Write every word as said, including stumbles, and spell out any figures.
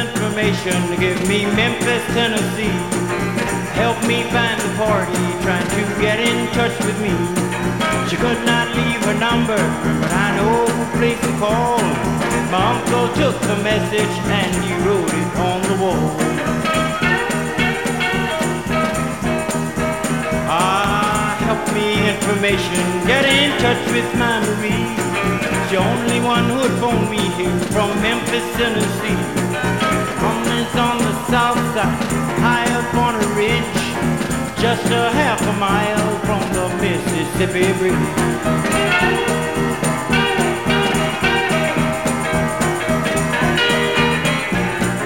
information to give me Memphis, Tennessee. Help me find the party trying to get in touch with me. She could not leave her number, but I know who place to call. My uncle took the message and he wrote it on the wall. Ah, help me information, get in touch with my Marie. She's the only one who'd phone me here from Memphis, Tennessee. It's on the south side, high up on a ridge, just a half a mile from the Mississippi Bridge.